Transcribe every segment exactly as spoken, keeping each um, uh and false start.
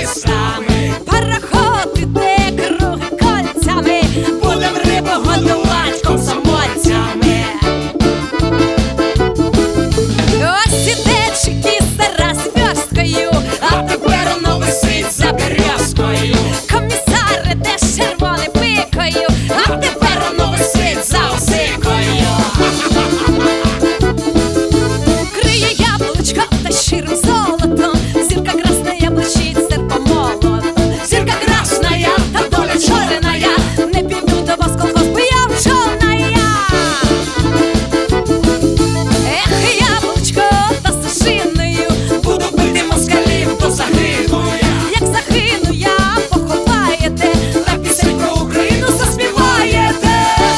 танкістами. Пароход іде круги кольцями, Будем рибу годувати комсомольцями. ось іде чекіста розверсткою, А тепер воно висить за березкою. комісар іде з червоною пикою, А тепер воно висить за осикою. криє яблучко та щирим золотом, зірка красна блищить серпомолотом. Зірка красная, та доля чорная. Не піду до вас, колхоз, бо я вченая. Ех, яблучко та сушиною, Буду бити москалів, то загину я. як загину я, поховаєте, Та пісень про Україну заспіваєте.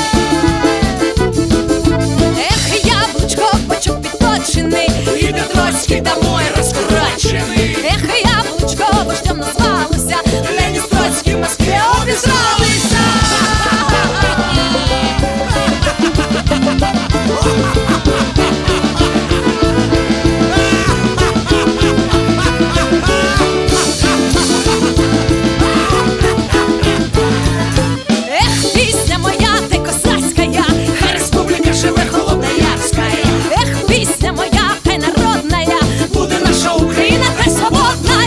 ех, яблучко, бочок підточений, Іде Троцький домой розкурачений. ех, яблучко, вождем назвалося, Ленін з Троцьким в Москві обізралися. ех, пісня моя, ти косацька, Хай республіка живе Холодноярська. ех, пісня моя, хай народна, Буде наша Україна, хай свободна.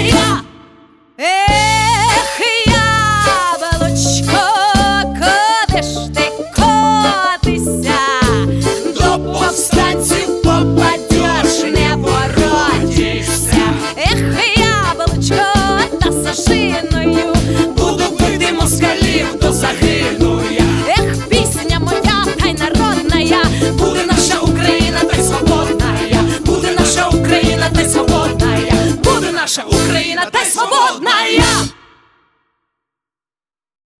ех, яблучко, куди ж ти котися? До повстанців попадеш, не воротишся. Ех, яблучко та сушиною, Буду бити москалів, то загину я. ех, пісня моя, та й народна, Буде наша Україна, та й свободна. Буде наша Україна, та й свободна. Буде наша Україна, та й свободна.